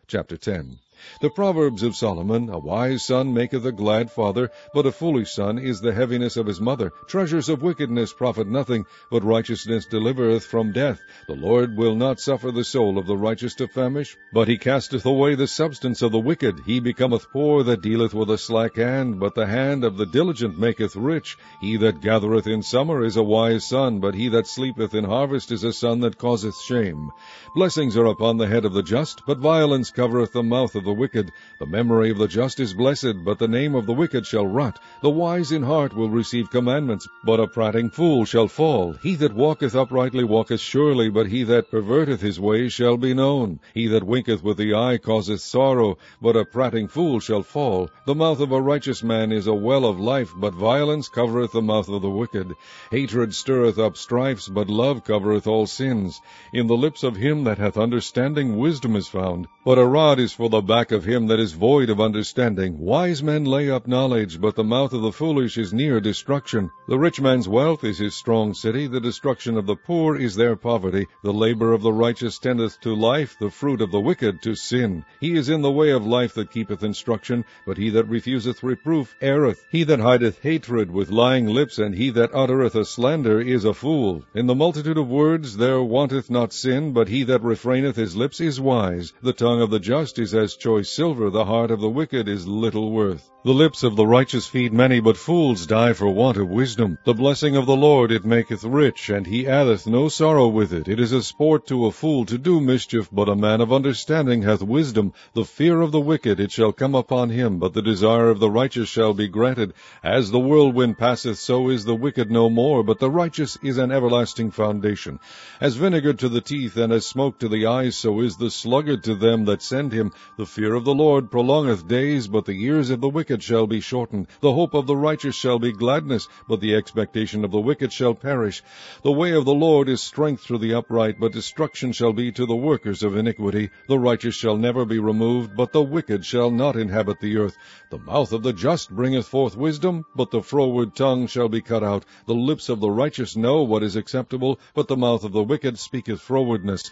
Chapter 10. The Proverbs of Solomon: A wise son maketh a glad father, but a foolish son is the heaviness of his mother. Treasures of wickedness profit nothing, but righteousness delivereth from death. The Lord will not suffer the soul of the righteous to famish, but he casteth away the substance of the wicked. He becometh poor that dealeth with a slack hand, but the hand of the diligent maketh rich. He that gathereth in summer is a wise son, but he that sleepeth in harvest is a son that causeth shame. Blessings are upon the head of the just, but violence covereth the mouth of the wicked. The memory of the just is blessed, but the name of the wicked shall rot. The wise in heart will receive commandments, but a prating fool shall fall. He that walketh uprightly walketh surely, but he that perverteth his way shall be known. He that winketh with the eye causeth sorrow, but a prating fool shall fall. The mouth of a righteous man is a well of life, but violence covereth the mouth of the wicked. Hatred stirreth up strifes, but love covereth all sins. In the lips of him that hath understanding wisdom is found, but a rod is for the back of him that is void of understanding. Wise men lay up knowledge, but the mouth of the foolish is near destruction. The rich man's wealth is his strong city, the destruction of the poor is their poverty. The labor of the righteous tendeth to life, the fruit of the wicked to sin. He is in the way of life that keepeth instruction, but he that refuseth reproof erreth. He that hideth hatred with lying lips, and he that uttereth a slander is a fool. In the multitude of words there wanteth not sin, but he that refraineth his lips is wise. The tongue of the just is as choice silver, the heart of the wicked is little worth. The lips of the righteous feed many, but fools die for want of wisdom. The blessing of the Lord it maketh rich, and he addeth no sorrow with it. It is a sport to a fool to do mischief, but a man of understanding hath wisdom. The fear of the wicked it shall come upon him, but the desire of the righteous shall be granted. As the whirlwind passeth, so is the wicked no more, but the righteous is an everlasting foundation. As vinegar to the teeth, and as smoke to the eyes, so is the sluggard to them that send him. The fear of the Lord prolongeth days, but the years of the wicked shall be shortened. The hope of the righteous shall be gladness, but the expectation of the wicked shall perish. The way of the Lord is strength to the upright, but destruction shall be to the workers of iniquity. The righteous shall never be removed, but the wicked shall not inhabit the earth. The mouth of the just bringeth forth wisdom, but the froward tongue shall be cut out. The lips of the righteous know what is acceptable, but the mouth of the wicked speaketh frowardness.